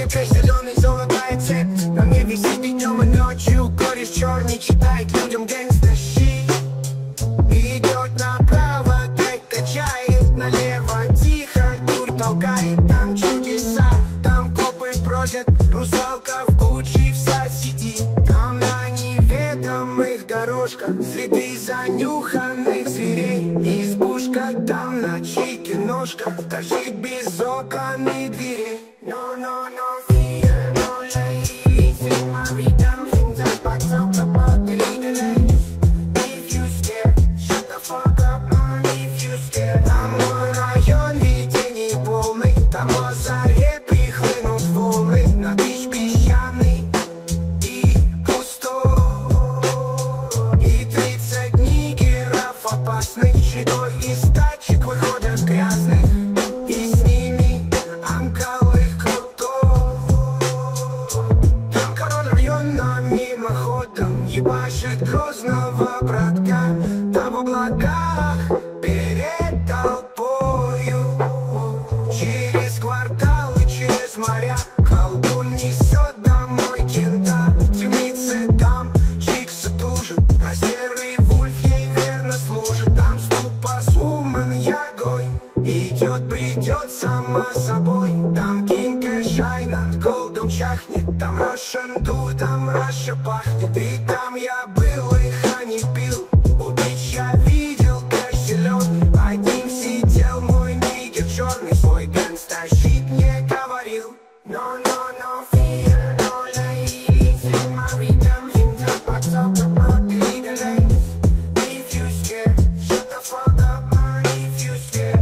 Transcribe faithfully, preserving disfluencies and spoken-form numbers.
Только зеленый золотая цепь на мне висит и днем, и ночью. Кореш черный читает людям гэнгста щит. Идет направо, трек качает налево. Тихо, дурь толкает, там чудеса. Там копы бродят, русалка в куче вся сидит. Там на неведомых дорожках следы занюханных зверей. Избушка там на чьей-то ножках торчит без окон и дверей. No, no, no fear, no lazy. My redemption's about to talk about the leader. If you scared, shut the fuck up, man, if you scared. Там мой район видений полный, там о заре прихлынут волны. На бич песчаный и пустой. И тридцать нигеров опасных, щитой из тачек выходят грязных. И с ними амкалых крутов. Там корона района мимоходом ебашит грозного братка. Там в облаках перед толпою. Через кварталы, через моря колдун несет домой кента. Темницы там чикса тужит, а серый вульф ей верно служит. Там ступа с умен ягой идет, придет сама собой. Там кинка шай над голдом чахнет. Там Russian ду, там Раша пахнет. И там я был, их не пил. Убить я видел, как силен. Один сидел мой нигер черный. Свой гэнгста щит мне говорил. No, no, no fear, no lazy. My redemption.